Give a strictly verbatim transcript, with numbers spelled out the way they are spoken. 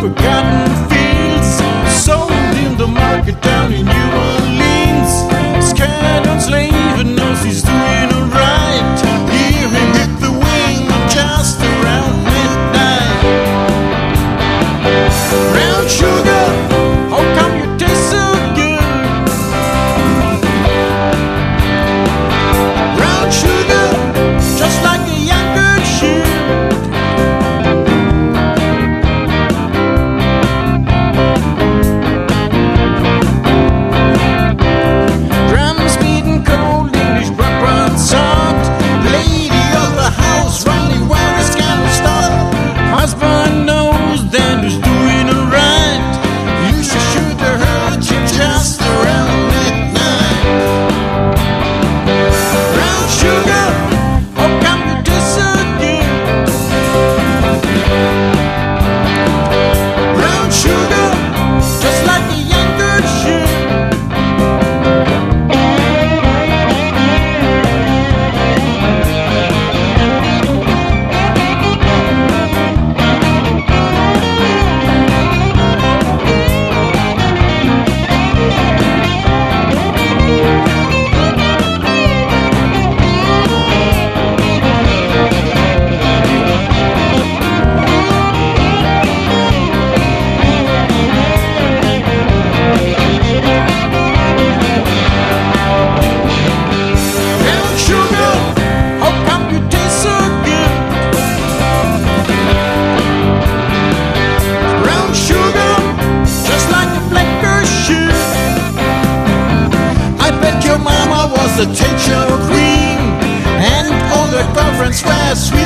over cotton fields, sold in the market down in New Orleans. Scared and slave and knows he's doing alright. Hear him hit the wing just around midnight. Brown sugar, how come you taste so good? Brown sugar, just like a young girl should. Drums beating cold, English rock runs hot. Lady of the house running where it's gonna stop. Husband knows that he's doing alright. You should shoot her hurt you just around midnight. Brown sugar, how come you taste so good? Brown sugar, just like a young girl should. Brown sugar, how come you taste so good? Brown sugar, just like a black girl should. I bet your mama was the tension queen, and all the girlfriends were sweet.